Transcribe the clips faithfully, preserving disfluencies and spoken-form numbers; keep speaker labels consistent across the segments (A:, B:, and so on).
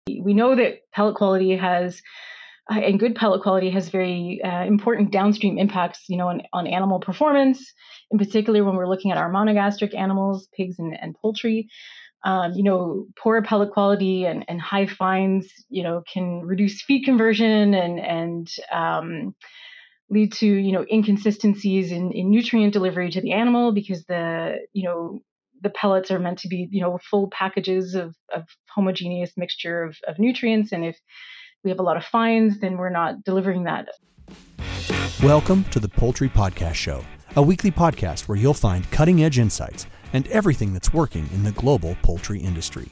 A: We know that pellet quality has, uh, and good pellet quality has very uh, important downstream impacts, you know, on, on animal performance, in particular when we're looking at our monogastric animals, pigs and, and poultry. Um, you know, poor pellet quality and, and high fines, you know, can reduce feed conversion and and um, lead to, you know, inconsistencies in, in nutrient delivery to the animal, because the, you know, the pellets are meant to be, you know, full packages of, of homogeneous mixture of, of nutrients. And if we have a lot of fines, then we're not delivering that.
B: Welcome to the Poultry Podcast Show, a weekly podcast where you'll find cutting-edge insights and everything that's working in the global poultry industry.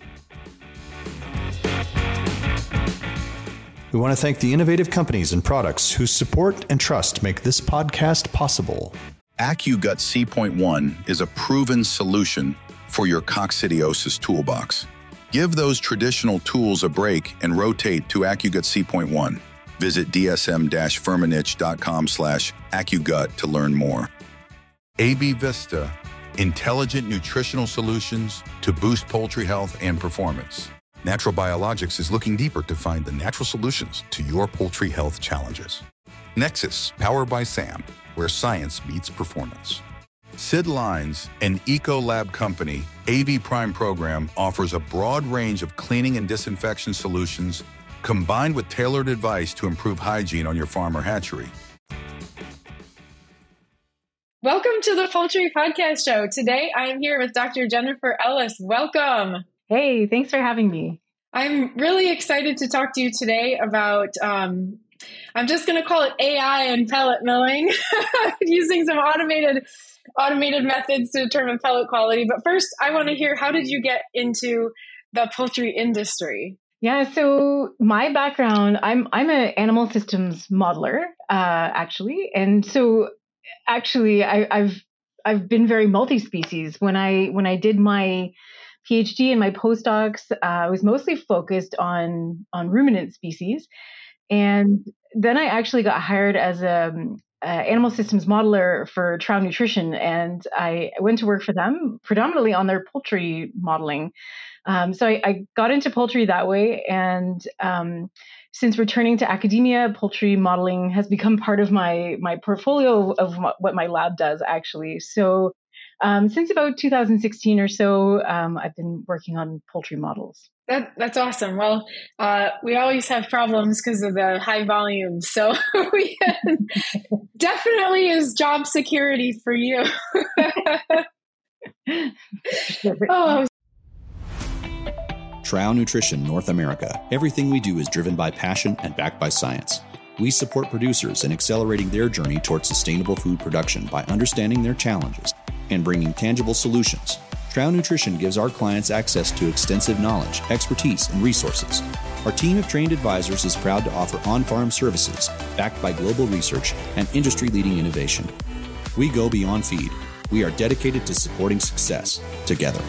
B: We want to thank the innovative companies and products whose support and trust make this podcast possible.
C: AccuGut C point one is a proven solution for your coccidiosis toolbox. Give those traditional tools a break and rotate to AccuGut C point one. Visit dsm-firmenich.com slash AccuGut to learn more. A B Vista, intelligent nutritional solutions to boost poultry health and performance. Natural Biologics is looking deeper to find the natural solutions to your poultry health challenges. Nexus, powered by SAM, where science meets performance. Sid Lines, an Ecolab company, A V Prime program offers a broad range of cleaning and disinfection solutions combined with tailored advice to improve hygiene on your farm or hatchery.
D: Welcome to the Poultry Podcast Show. Today I am here with Doctor Jennifer Ellis. Welcome.
A: Hey, thanks for having me.
D: I'm really excited to talk to you today about, um, I'm just going to call it A I and pellet milling, using some automated automated methods to determine pellet quality. But first, I want to hear, how did you get into the poultry industry?
A: Yeah, so my background, I'm I'm an animal systems modeler, uh, actually, and so actually I, I've I've been very multi-species. When I when I did my PhD and my postdocs, uh, I was mostly focused on on ruminant species, and then I actually got hired as a, a animal systems modeler for Trouw Nutrition, and I went to work for them predominantly on their poultry modeling. Um, so I, I got into poultry that way, and um, since returning to academia, poultry modeling has become part of my my portfolio of what my lab does, actually. So um, since about two thousand sixteen or so, um, I've been working on poultry models.
D: That, that's awesome. Well, uh, we always have problems because of the high volume. So we definitely is job security for you. Oh.
E: Trouw Nutrition North America. Everything we do is driven by passion and backed by science. We support producers in accelerating their journey towards sustainable food production by understanding their challenges and bringing tangible solutions. Trouw Nutrition gives our clients access to extensive knowledge, expertise, and resources. Our team of trained advisors is proud to offer on-farm services backed by global research and industry-leading innovation. We go beyond feed. We are dedicated to supporting success together.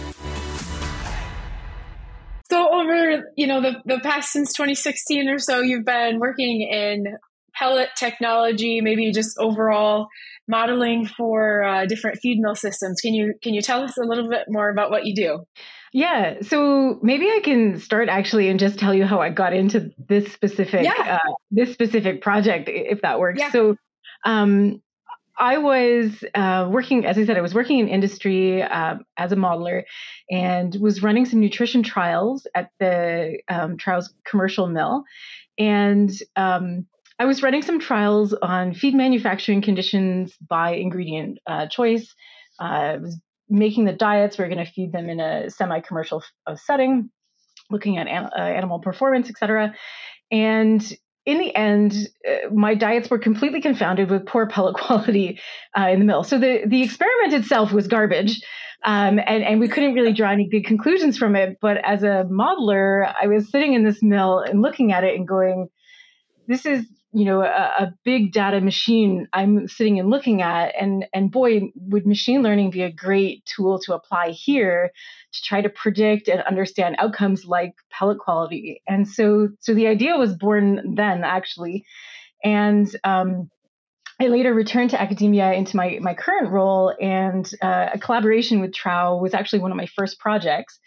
D: So over, you know, the, the past since twenty sixteen or so, you've been working in pellet technology, maybe just overall modeling for uh, different feed mill systems. Can you can you tell us a little bit more about what you do?
A: Yeah, so maybe I can start actually and just tell you how I got into this specific
D: yeah.
A: uh, this specific project, if that works.
D: Yeah.
A: So um, I was uh, working, as I said, I was working in industry uh, as a modeler, and was running some nutrition trials at the um, Trouw's commercial mill. And um, I was running some trials on feed manufacturing conditions by ingredient uh, choice. Uh, I was making the diets. We we're going to feed them in a semi-commercial f- setting, looking at an- uh, animal performance, et cetera. And in the end, uh, my diets were completely confounded with poor pellet quality uh, in the mill. So the, the experiment itself was garbage, um, and, and we couldn't really draw any good conclusions from it. But as a modeler, I was sitting in this mill and looking at it and going, this is, you know, a, a big data machine I'm sitting and looking at. And, and boy, would machine learning be a great tool to apply here to try to predict and understand outcomes like pellet quality. And so, so the idea was born then, actually. And um, I later returned to academia into my, my current role, and uh, a collaboration with Trouw was actually one of my first projects.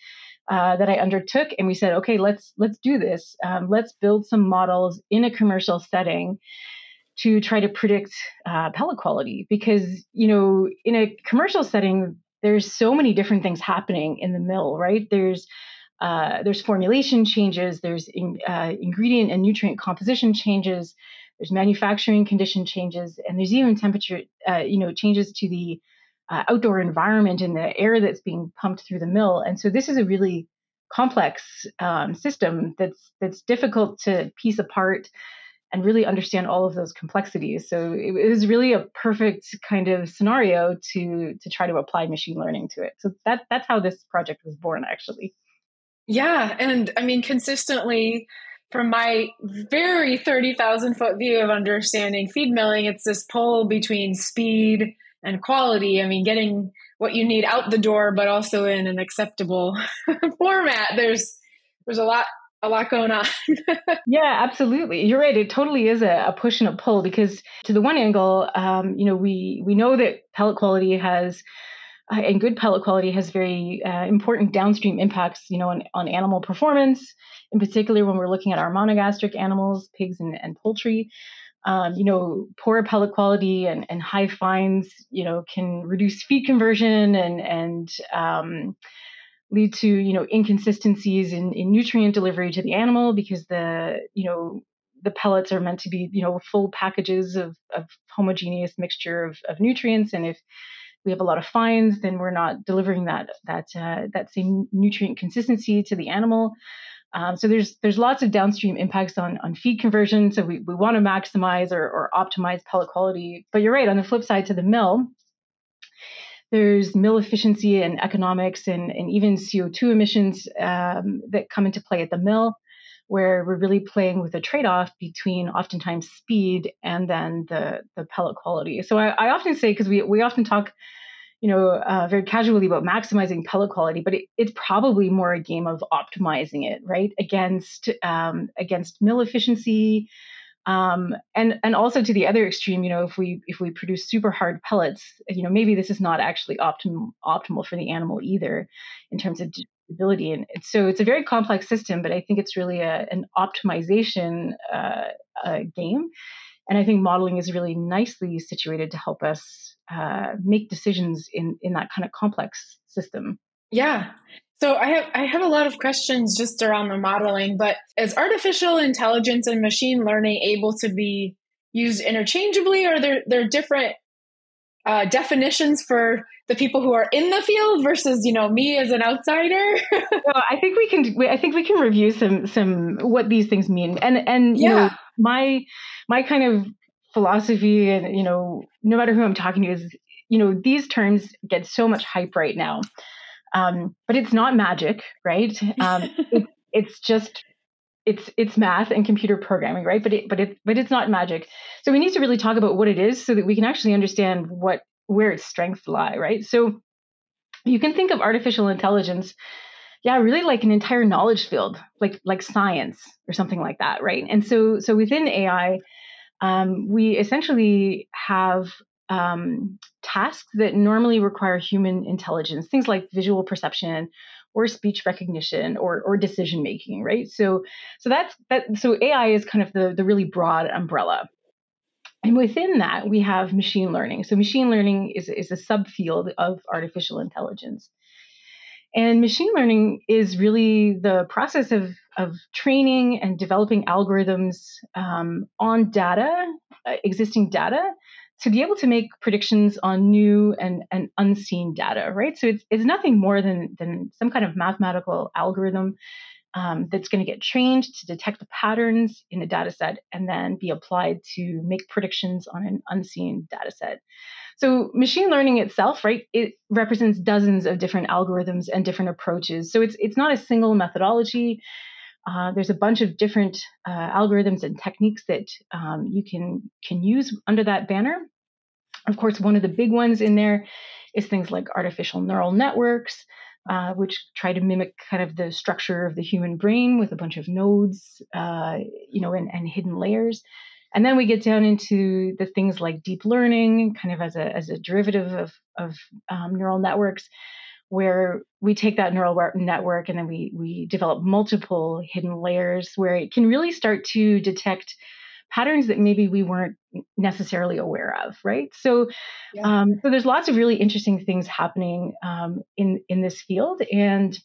A: uh, that I undertook, and we said, okay, let's let's do this. Um, let's build some models in a commercial setting to try to predict uh, pellet quality, because you know in a commercial setting there's so many different things happening in the mill, right? There's uh, there's formulation changes, there's in, uh, ingredient and nutrient composition changes, there's manufacturing condition changes, and there's even temperature, uh, you know, changes to the uh, outdoor environment and the air that's being pumped through the mill. And so this is a really complex um, system that's that's difficult to piece apart and really understand all of those complexities. So it, it was really a perfect kind of scenario to to try to apply machine learning to it. So that that's how this project was born, actually.
D: Yeah, and I mean, consistently, from my very thirty thousand foot view of understanding feed milling, it's this pull between speed and quality. I mean, getting what you need out the door, but also in an acceptable format. There's there's a lot a lot going on.
A: Yeah, absolutely. You're right. It totally is a, a push and a pull, because to the one angle, um, you know, we we know that pellet quality has uh, and good pellet quality has very uh, important downstream impacts, you know, on, on animal performance, in particular when we're looking at our monogastric animals, pigs and, and poultry. Um, you know, poor pellet quality and, and high fines, you know, can reduce feed conversion and and um, lead to, you know, inconsistencies in, in nutrient delivery to the animal, because the, you know, the pellets are meant to be, you know, full packages of, of homogeneous mixture of, of nutrients. And if we have a lot of fines, then we're not delivering that that uh, that same nutrient consistency to the animal. Um, so there's there's lots of downstream impacts on, on feed conversion. So we, we want to maximize or, or optimize pellet quality. But you're right, on the flip side to the mill, there's mill efficiency and economics and, and even C O two emissions um, that come into play at the mill, where we're really playing with a trade-off between oftentimes speed and then the, the pellet quality. So I, I often say, because we, we often talk, you know, uh, very casually about maximizing pellet quality, but it, it's probably more a game of optimizing it, right, against um, against mill efficiency, um, and and also to the other extreme. You know, if we if we produce super hard pellets, you know, maybe this is not actually optimal optimal for the animal either, in terms of ability. And it's, so it's a very complex system, but I think it's really a, an optimization uh, uh, game. And I think modeling is really nicely situated to help us uh, make decisions in, in that kind of complex system.
D: Yeah. So I have I have a lot of questions just around the modeling, but is artificial intelligence and machine learning able to be used interchangeably, or are there, there are different uh, definitions for the people who are in the field versus, you know, me as an outsider?
A: Well, I think we can. I think we can review some some what these things mean, and and you
D: Yeah.
A: know, my my kind of philosophy, and you know, no matter who I'm talking to, is, you know, these terms get so much hype right now, um, but it's not magic, right? Um, it, it's just it's it's math and computer programming, right? But it but it but it's not magic. So we need to really talk about what it is, so that we can actually understand what where its strengths lie, right? So you can think of artificial intelligence, yeah, really like an entire knowledge field, like like science or something like that, right? And so so within A I, um, we essentially have um, tasks that normally require human intelligence, things like visual perception or speech recognition or or decision making, right? So so that's that. So A I is kind of the the really broad umbrella. And within that, we have machine learning. So machine learning is, is a subfield of artificial intelligence. And machine learning is really the process of, of training and developing algorithms um, on data, uh, existing data, to be able to make predictions on new and, and unseen data, right? So it's, it's nothing more than, than some kind of mathematical algorithm Um, that's going to get trained to detect the patterns in a data set and then be applied to make predictions on an unseen data set. So machine learning itself, right, it represents dozens of different algorithms and different approaches. So it's it's not a single methodology. Uh, there's a bunch of different uh, algorithms and techniques that um, you can can use under that banner. Of course, one of the big ones in there is things like artificial neural networks, Uh, which try to mimic kind of the structure of the human brain with a bunch of nodes, uh, you know, and, and hidden layers. And then we get down into the things like deep learning, kind of as a as a derivative of of um, neural networks, where we take that neural network and then we we develop multiple hidden layers where it can really start to detect patterns that maybe we weren't necessarily aware of, right? So, yeah. um, so there's lots of really interesting things happening um, in in this field, and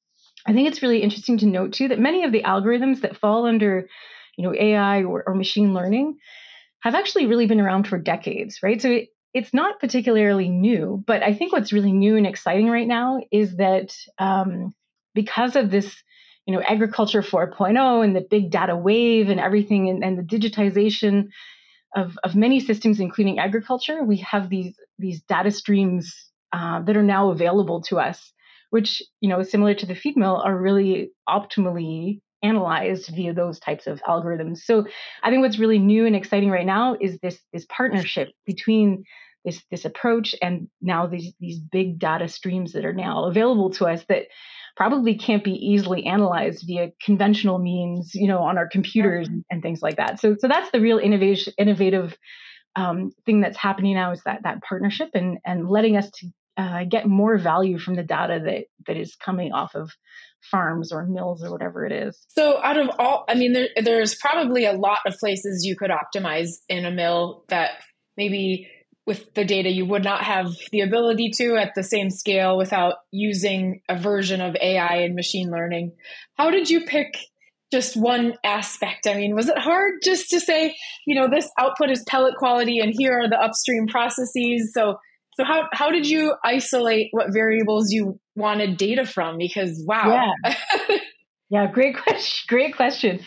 A: I think it's really interesting to note too that many of the algorithms that fall under, you know, A I or, or machine learning have actually really been around for decades, right? So it, it's not particularly new, but I think what's really new and exciting right now is that um, because of this, you know, agriculture four point oh and the big data wave and everything, and, and the digitization of, of many systems, including agriculture, we have these these data streams uh, that are now available to us, which, you know, similar to the feed mill, are really optimally analyzed via those types of algorithms. So I think what's really new and exciting right now is this this partnership between this this approach and now these these big data streams that are now available to us that probably can't be easily analyzed via conventional means, you know, on our computers and, and things like that. So so that's the real innovation innovative um, thing that's happening now, is that that partnership and and letting us to uh, get more value from the data that that is coming off of farms or mills or whatever it is.
D: So out of all, I mean, there, there's probably a lot of places you could optimize in a mill that maybe with the data you would not have the ability to at the same scale without using a version of A I and machine learning. How did you pick just one aspect? I mean, was it hard just to say, you know, this output is pellet quality and here are the upstream processes? So So how, how did you isolate what variables you wanted data from? Because, wow.
A: Yeah, yeah great question. Great question.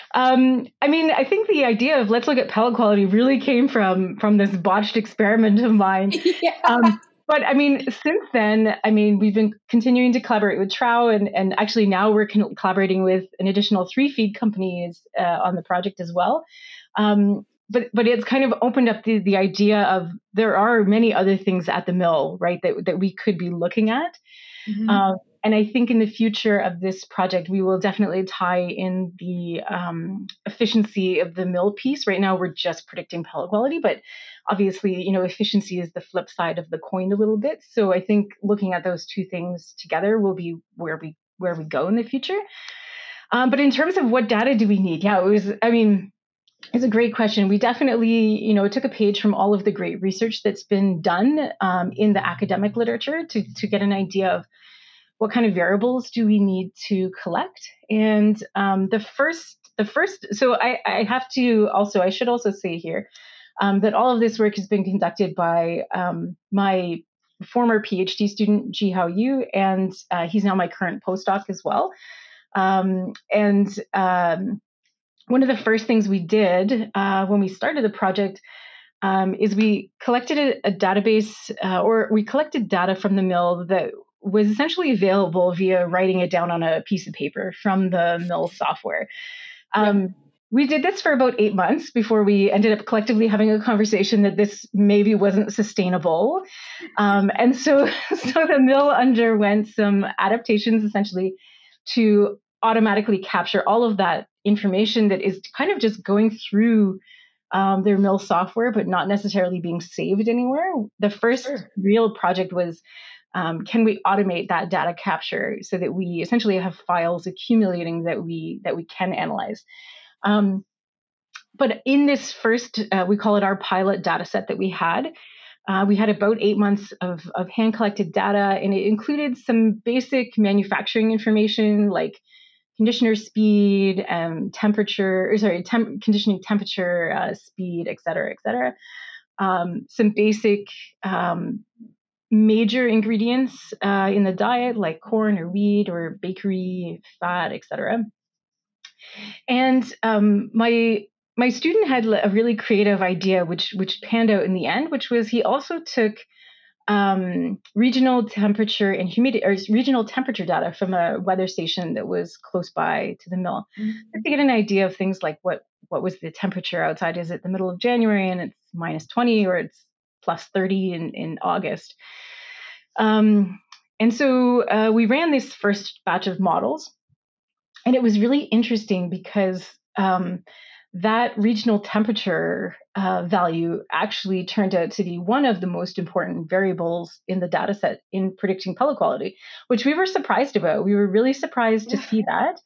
A: Um, I mean, I think the idea of let's look at pellet quality really came from, from this botched experiment of mine. Yeah. Um, but I mean, since then, I mean, we've been continuing to collaborate with Trouw, and, and actually now we're con- collaborating with an additional three feed companies uh, on the project as well. Um, But but it's kind of opened up the, the idea of there are many other things at the mill, right, that, that we could be looking at. Mm-hmm. Um, and I think in the future of this project, we will definitely tie in the um, efficiency of the mill piece. Right now, we're just predicting pellet quality, but obviously, you know, efficiency is the flip side of the coin a little bit. So I think looking at those two things together will be where we where we go in the future. Um, but in terms of what data do we need? Yeah, it was, I mean, it's a great question. We definitely, you know, took a page from all of the great research that's been done um, in the academic literature to, to get an idea of what kind of variables do we need to collect. And um, the first, the first, so I, I have to also, I should also say here um, that all of this work has been conducted by um, my former PhD student, Jihao Yu, and uh, he's now my current postdoc as well. Um, and um, One of the first things we did uh, when we started the project um, is we collected a, a database uh, or we collected data from the mill that was essentially available via writing it down on a piece of paper from the mill software. Um, yeah. We did this for about eight months before we ended up collectively having a conversation that this maybe wasn't sustainable. Um, and so, so the mill underwent some adaptations essentially to automatically capture all of that information that is kind of just going through um, their mill software, but not necessarily being saved anywhere. The first sure. real project was, um, can we automate that data capture so that we essentially have files accumulating that we that we can analyze? Um, but in this first, uh, we call it our pilot data set that we had, uh, we had about eight months of, of hand-collected data, and it included some basic manufacturing information like conditioner speed, um, temperature, or sorry, temp- conditioning temperature, uh, speed, et cetera, et cetera. Um, some basic um, major ingredients uh, in the diet, like corn or wheat or bakery fat, et cetera. And um, my my student had a really creative idea, which which panned out in the end, which was he also took Um, regional temperature and humidity, or regional temperature data from a weather station that was close by to the mill, mm-hmm. to get an idea of things like what what was the temperature outside. Is it the middle of January and it's minus twenty, or it's plus thirty in, in August? Um, and so uh, we ran this first batch of models, and it was really interesting because um, that regional temperature uh, value actually turned out to be one of the most important variables in the data set in predicting pellet quality, which we were surprised about. We were really surprised to see that.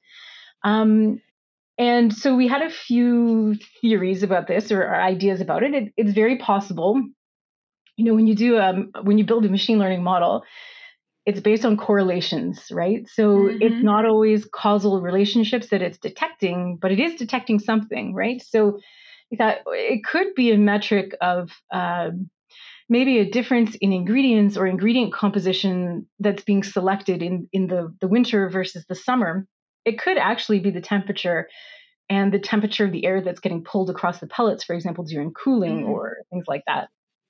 A: Um, and so we had a few theories about this or, or ideas about it. it. It's very possible, you know, when you do um, when you build a machine learning model, it's based on correlations, right? So mm-hmm. it's not always causal relationships that it's detecting, but it is detecting something, right? So we thought it could be a metric of um, maybe a difference in ingredients or ingredient composition that's being selected in, in the, the winter versus the summer. It could actually be the temperature and the temperature of the air that's getting pulled across the pellets, for example, during cooling mm-hmm. or things like that.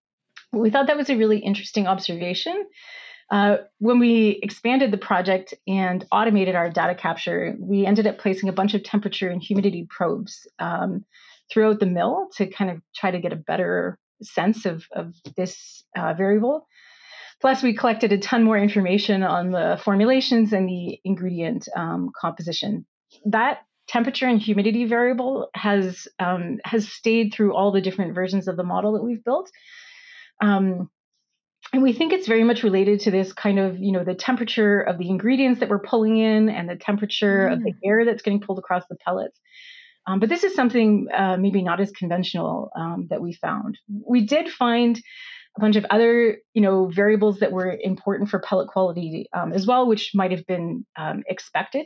A: We thought that was a really interesting observation. Uh, when we expanded the project and automated our data capture, we ended up placing a bunch of temperature and humidity probes um, throughout the mill to kind of try to get a better sense of, of this uh, variable. Plus, we collected a ton more information on the formulations and the ingredient um, composition. That temperature and humidity variable has um, has stayed through all the different versions of the model that we've built. Um, And we think it's very much related to this kind of, you know, the temperature of the ingredients that we're pulling in and the temperature mm. of the air that's getting pulled across the pellets. Um, but this is something uh, maybe not as conventional um, that we found. We did find a bunch of other, you know, variables that were important for pellet quality um, as well, which might have been um, expected.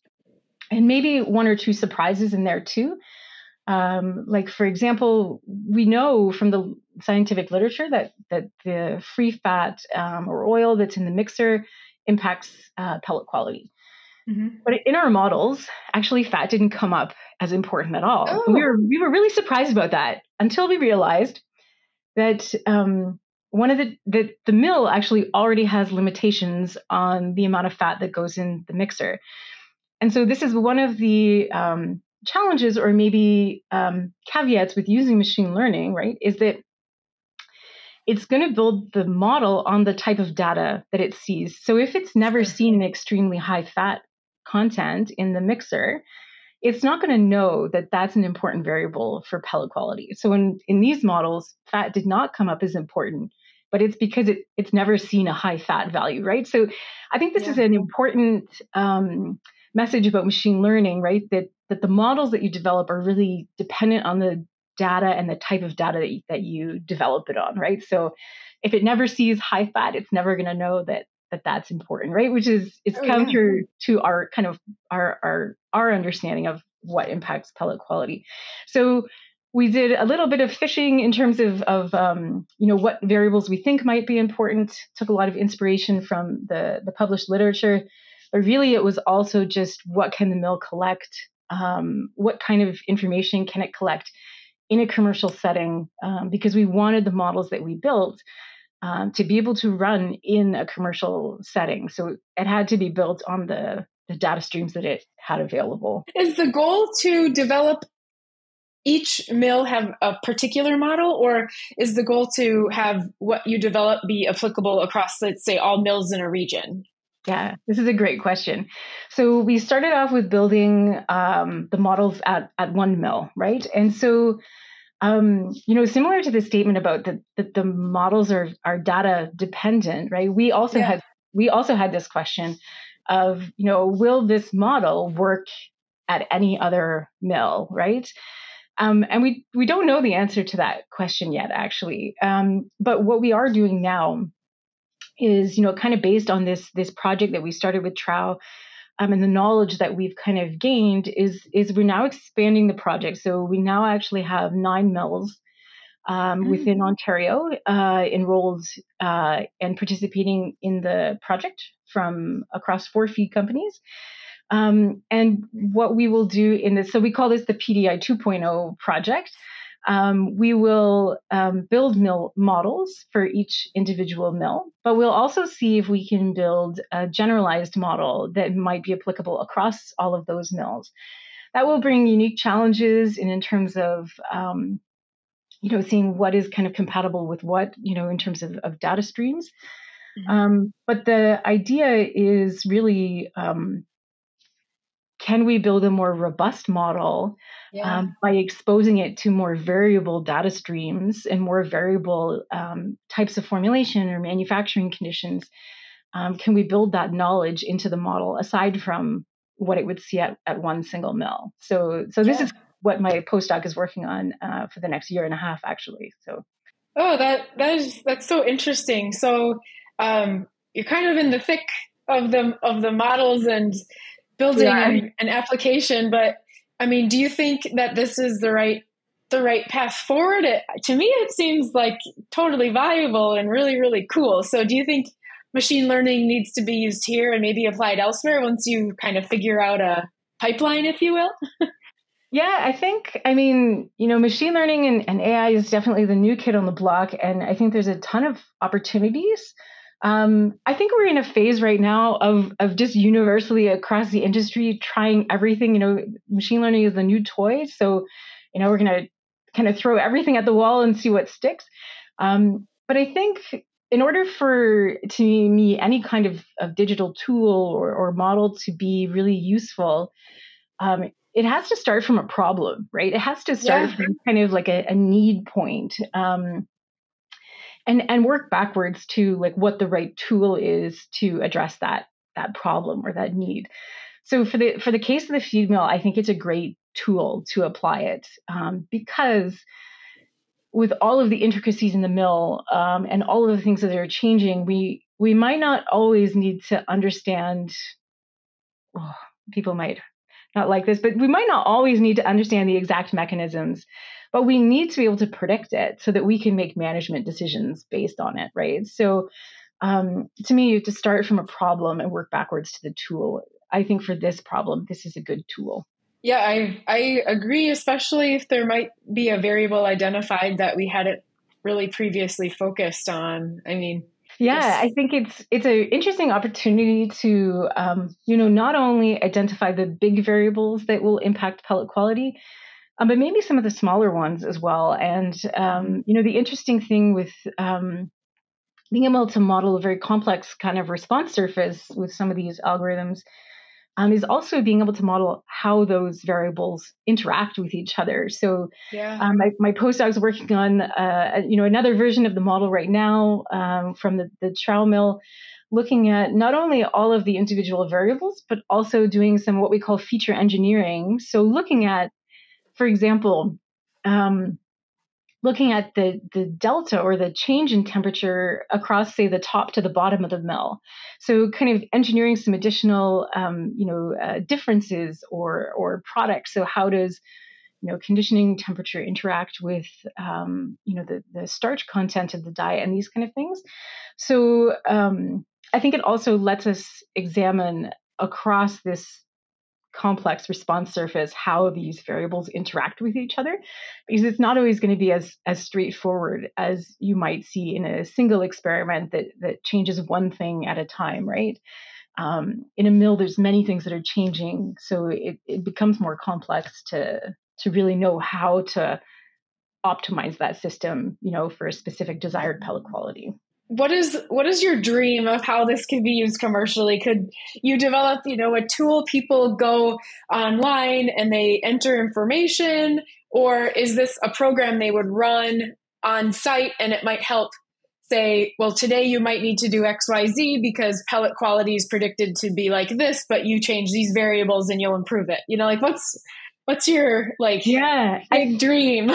A: And maybe one or two surprises in there too. Um, like, for example, we know from the scientific literature that that the free fat um, or oil that's in the mixer impacts uh, pellet quality. Mm-hmm. But in our models, actually, fat didn't come up as important at all. Oh. We were we were really surprised about that until we realized that um, one of the, the the mill actually already has limitations on the amount of fat that goes in the mixer, and so this is one of the um, challenges or maybe um, caveats with using machine learning, right, is that it's going to build the model on the type of data that it sees. So if it's never seen an extremely high fat content in the mixer, it's not going to know that that's an important variable for pellet quality. So in, in these models, fat did not come up as important, but it's because it, it's never seen a high fat value, right? So I think this yeah. is an important um, message about machine learning, right? That that the models that you develop are really dependent on the data and the type of data that you, that you develop it on, right? So if it never sees high fat, it's never going to know that that that's important, right? Which is it's oh, counter yeah. to our kind of our our our understanding of what impacts pellet quality. So we did a little bit of fishing in terms of of um, you know what variables we think might be important. Took a lot of inspiration from the the published literature, but really it was also just what can the mill collect. Um, what kind of information can it collect in a commercial setting? Um, because we wanted the models that we built um, to be able to run in a commercial setting. So it had to be built on the, the data streams that it had available.
D: Is the goal to develop each mill have a particular model, or is the goal to have what you develop be applicable across, let's say, all mills in a region?
A: Yeah, this is a great question. So we started off with building um, the models at, at one mill, right? And so, um, you know, similar to the statement about the, that the models are are data dependent, right? We also yeah. had we also had this question of, you know, will this model work at any other mill, right? Um, and we we don't know the answer to that question yet, actually. Um, but what we are doing now is, you know, kind of based on this this project that we started with Trow um, and the knowledge that we've kind of gained is is we're now expanding the project. So we now actually have nine mills um, mm-hmm. within Ontario uh, enrolled uh, and participating in the project from across four feed companies. Um, and what we will do in this, so we call this the P D I two point oh project. Um, we will um, build mill models for each individual mill, but we'll also see if we can build a generalized model that might be applicable across all of those mills. That will bring unique challenges in, in terms of, um, you know, seeing what is kind of compatible with what, you know, in terms of, of data streams. Mm-hmm. Um, but the idea is really um, can we build a more robust model
D: Yeah.
A: um, by exposing it to more variable data streams and more variable um, types of formulation or manufacturing conditions? Um, can we build that knowledge into the model aside from what it would see at, at one single mill? So, so this
D: Yeah.
A: is what my postdoc is working on uh, for the next year and a half, actually. So,
D: oh, that that is that's so interesting. So, um, you're kind of in the thick of the of the models and building an, an application. But I mean, do you think that this is the right the right path forward? It, to me, it seems like totally viable and really, really cool. So, do you think machine learning needs to be used here and maybe applied elsewhere once you kind of figure out a pipeline, if you will?
A: Yeah, I think, I mean, you know, machine learning and, and A I is definitely the new kid on the block. And I think there's a ton of opportunities. Um, I think we're in a phase right now of, of just universally across the industry trying everything. You know, machine learning is the new toy. So, you know, we're going to kind of throw everything at the wall and see what sticks. Um, but I think in order for, to me, any kind of, of digital tool or, or model to be really useful, um, it has to start from a problem, right? It has to start
D: Yeah.
A: from kind of like a, a need point, um, and and work backwards to like what the right tool is to address that that problem or that need. So for the for the case of the feed mill, I think it's a great tool to apply it um, because with all of the intricacies in the mill um, and all of the things that are changing, we we might not always need to understand. Oh, people might not like this, but we might not always need to understand the exact mechanisms, but we need to be able to predict it so that we can make management decisions based on it, right? So um, to me, you have to start from a problem and work backwards to the tool. I think for this problem, this is a good tool.
D: Yeah, I I agree, especially if there might be a variable identified that we hadn't really previously focused on. I mean,
A: yeah,
D: just...
A: I think it's it's an interesting opportunity to um, you know not only identify the big variables that will impact pellet quality, um, but maybe some of the smaller ones as well. And um, you know the interesting thing with um, being able to model a very complex kind of response surface with some of these algorithms um, is also being able to model how those variables interact with each other. So
D: yeah.
A: um, my, my postdoc is working on uh, you know another version of the model right now um, from the, the trowel mill, looking at not only all of the individual variables, but also doing some what we call feature engineering. So looking at, for example, um, looking at the, the delta or the change in temperature across, say, the top to the bottom of the mill. So kind of engineering some additional, um, you know, uh, differences or or products. So how does, you know, conditioning temperature interact with, um, you know, the, the starch content of the dye and these kind of things. So um, I think it also lets us examine across this complex response surface how these variables interact with each other, because it's not always going to be as as straightforward as you might see in a single experiment that that changes one thing at a time, right? Um, in a mill, there's many things that are changing, so it, it becomes more complex to to really know how to optimize that system, you know, for a specific desired pellet quality.
D: What is what is your dream of how this could be used commercially? Could you develop, you know, a tool people go online and they enter information, or is this a program they would run on site and it might help say, well, today you might need to do X Y Z because pellet quality is predicted to be like this, but you change these variables and you'll improve it. You know, like what's what's your like
A: yeah,
D: big
A: I,
D: dream?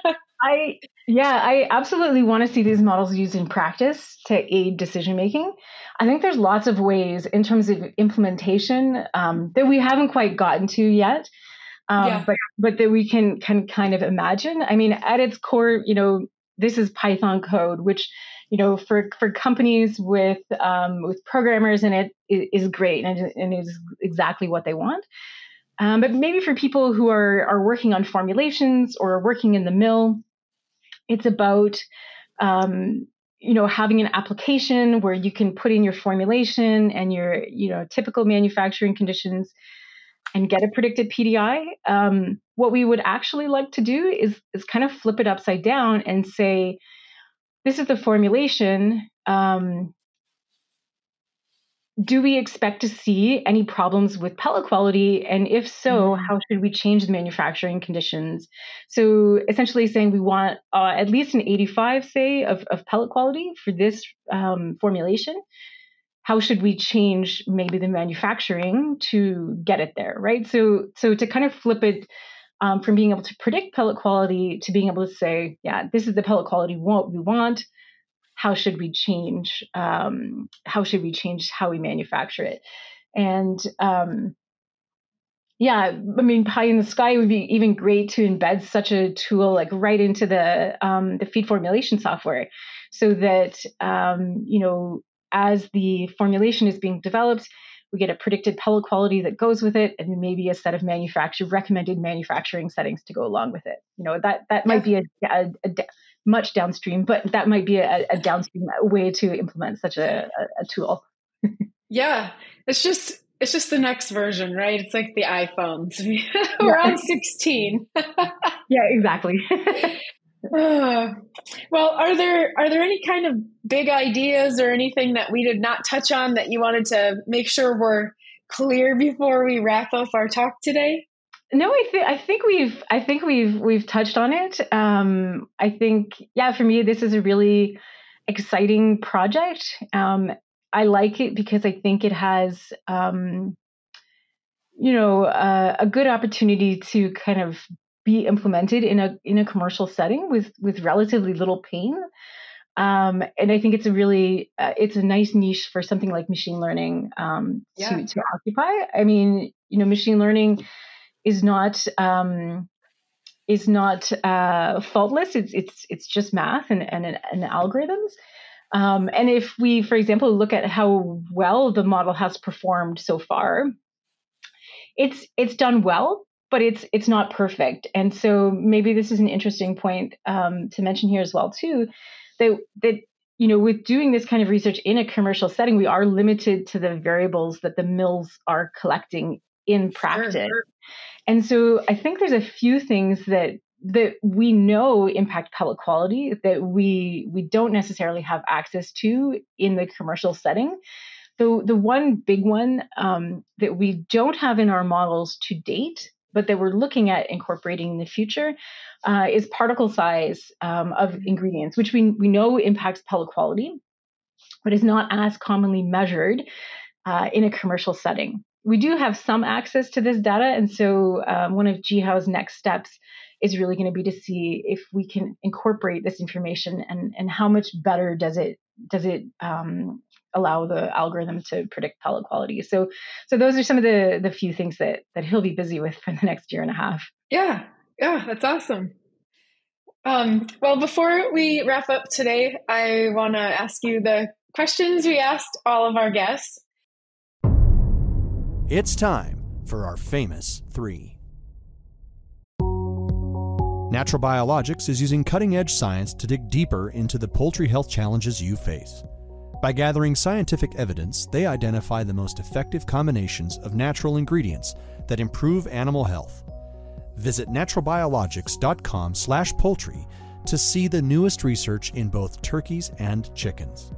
A: I Yeah, I absolutely want to see these models used in practice to aid decision making. I think there's lots of ways in terms of implementation um, that we haven't quite gotten to yet, um,
D: yeah.
A: but but that we can can kind of imagine. I mean, at its core, you know, this is Python code, which you know for for companies with um, with programmers in it is great and, and is exactly what they want. Um, but maybe for people who are are working on formulations or are working in the mill, it's about, um, you know, having an application where you can put in your formulation and your, you know, typical manufacturing conditions and get a predicted P D I. Um, what we would actually like to do is, is kind of flip it upside down and say, this is the formulation. Um, do we expect to see any problems with pellet quality? And if so, mm-hmm. how should we change the manufacturing conditions? So essentially saying we want uh, at least an eighty-five, say, of, of pellet quality for this um, formulation. How should we change maybe the manufacturing to get it there, right? So, so to kind of flip it um, from being able to predict pellet quality to being able to say, yeah, this is the pellet quality we want. How should we change? Um, how should we change how we manufacture it? And um, yeah, I mean, pie in the sky would be even great to embed such a tool like right into the um, the feed formulation software, so that um, you know, as the formulation is being developed, we get a predicted pellet quality that goes with it, and maybe a set of manufacture recommended manufacturing settings to go along with it. You know, that that might be a, a, a much downstream, but that might be a, a downstream way to implement such a, a, a tool.
D: Yeah, it's just it's just the next version, right? It's like the iPhones. We're yeah. on sixteen.
A: Yeah, exactly.
D: uh, well, are there are there any kind of big ideas or anything that we did not touch on that you wanted to make sure we're clear before we wrap up our talk today?
A: No, I think I think we've I think we've we've touched on it. Um, I think yeah, for me, this is a really exciting project. Um, I like it because I think it has um, you know uh, a good opportunity to kind of be implemented in a in a commercial setting with with relatively little pain. Um, and I think it's a really uh, it's a nice niche for something like machine learning um, yeah. to to occupy. I mean, you know, machine learning is not um, is not uh, faultless. It's it's it's just math and and, and algorithms. Um, and if we, for example, look at how well the model has performed so far, it's it's done well, but it's it's not perfect. And so maybe this is an interesting point um, to mention here as well too, that that you know, with doing this kind of research in a commercial setting, we are limited to the variables that the mills are collecting in practice. Sure. And so I think there's a few things that that we know impact pellet quality that we we don't necessarily have access to in the commercial setting. The, the one big one um, that we don't have in our models to date, but that we're looking at incorporating in the future uh, is particle size um, of ingredients, which we, we know impacts pellet quality, but is not as commonly measured uh, in a commercial setting. We do have some access to this data, and so um, one of G H O's next steps is really going to be to see if we can incorporate this information and, and how much better does it does it um, allow the algorithm to predict pellet quality. So so those are some of the the few things that that he'll be busy with for the next year and a half.
D: Yeah, yeah, that's awesome. Um, well, before we wrap up today, I want to ask you the questions we asked all of our guests.
B: It's time for our famous three. Natural Biologics is using cutting-edge science to dig deeper into the poultry health challenges you face. By gathering scientific evidence, they identify the most effective combinations of natural ingredients that improve animal health. Visit naturalbiologics.com slash poultry to see the newest research in both turkeys and chickens.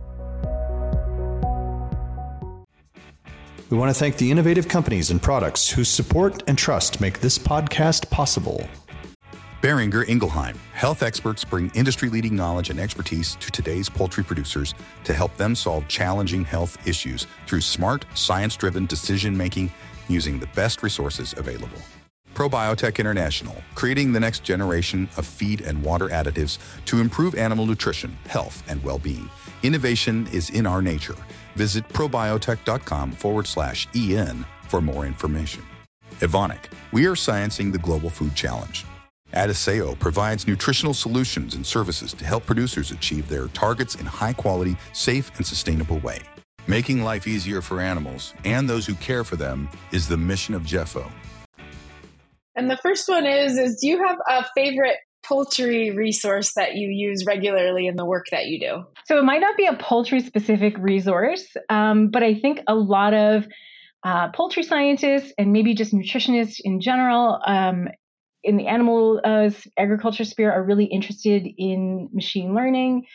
B: We want to thank the innovative companies and products whose support and trust make this podcast possible.
C: Boehringer Ingelheim. Health experts bring industry-leading knowledge and expertise to today's poultry producers to help them solve challenging health issues through smart, science-driven decision-making using the best resources available. Probiotech International, creating the next generation of feed and water additives to improve animal nutrition, health, and well-being. Innovation is in our nature. Visit probiotech.com forward slash EN for more information. Evonik, we are sciencing the global food challenge. Adisseo provides nutritional solutions and services to help producers achieve their targets in high-quality, safe, and sustainable way. Making life easier for animals and those who care for them is the mission of Jeffo.
D: And the first one is, is do you have a favorite poultry resource that you use regularly in the work that you do?
A: So it might not be a poultry-specific resource, um, but I think a lot of uh, poultry scientists and maybe just nutritionists in general um, in the animal uh, agriculture sphere are really interested in machine learning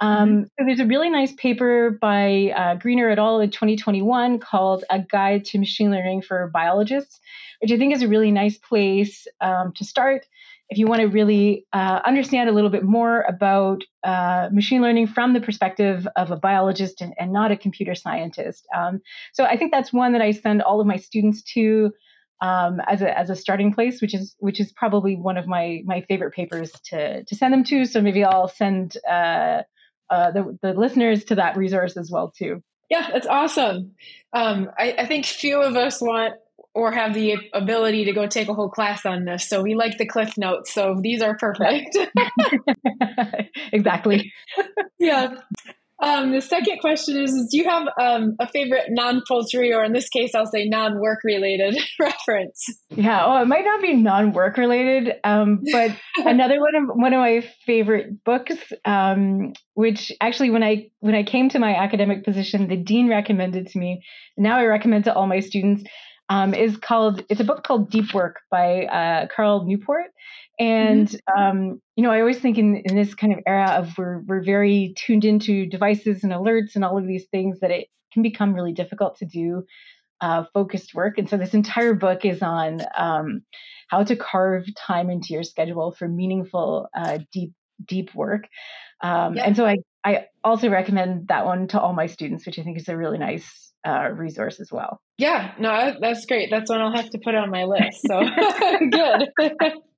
A: Um, mm-hmm. So there's a really nice paper by uh, Greener et al. In twenty twenty-one called A Guide to Machine Learning for Biologists, which I think is a really nice place um, to start if you want to really uh, understand a little bit more about uh, machine learning from the perspective of a biologist and, and not a computer scientist. Um, so I think that's one that I send all of my students to um, as a as a starting place, which is which is probably one of my my favorite papers to to send them to. So maybe I'll send uh, uh, the the listeners to that resource as well too.
D: Yeah, that's awesome. Um, I, I think few of us want or have the ability to go take a whole class on this. So we like the Cliff Notes. So these are perfect.
A: Exactly.
D: Yeah. Um, the second question is, is do you have um, a favorite non-poultry, or in this case, I'll say non-work related reference?
A: Yeah. Oh, it might not be non-work related, um, but another one of one of my favorite books, um, which actually when I when I came to my academic position, the dean recommended to me. Now I recommend to all my students. Um, is called, it's a book called Deep Work by uh, Carl Newport. And, mm-hmm. um, you know, I always think in, in this kind of era of we're, we're very tuned into devices and alerts and all of these things that it can become really difficult to do uh, focused work. And so this entire book is on um, how to carve time into your schedule for meaningful, uh, deep, deep work. Um, yeah. And so I, I also recommend that one to all my students, which I think is a really nice uh, resource as well.
D: Yeah, no, that's great. That's one I'll have to put on my list. So good.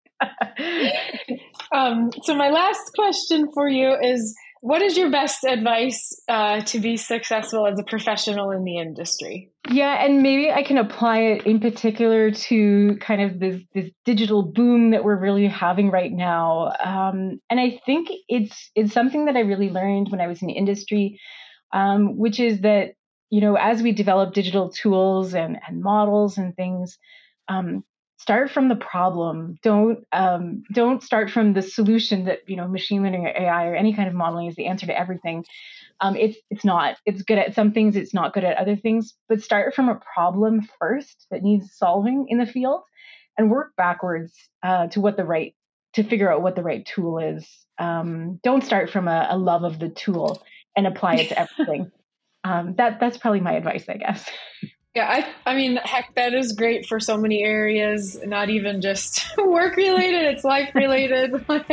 D: um, so my last question for you is, what is your best advice uh, to be successful as a professional in the industry?
A: Yeah, and maybe I can apply it in particular to kind of this this digital boom that we're really having right now. Um, and I think it's it's something that I really learned when I was in industry, um, which is that, you know, as we develop digital tools and, and models and things, um, start from the problem. Don't um, don't start from the solution that, you know, machine learning or A I or any kind of modeling is the answer to everything. Um, it's it's not. It's good at some things. It's not good at other things. But start from a problem first that needs solving in the field, and work backwards uh, to what the right to figure out what the right tool is. Um, don't start from a, a love of the tool and apply it to everything. Um, that that's probably my advice, I guess.
D: Yeah, I I mean, heck, that is great for so many areas, not even just work related, it's life related.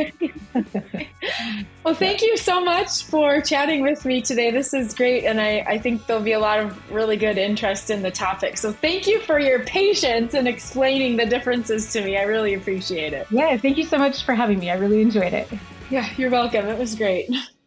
D: Well, thank you so much for chatting with me today. This is great, and I, I think there'll be a lot of really good interest in the topic. So thank you for your patience in explaining the differences to me. I really appreciate it.
A: Yeah, thank you so much for having me. I really enjoyed it.
D: Yeah, you're welcome. It was great.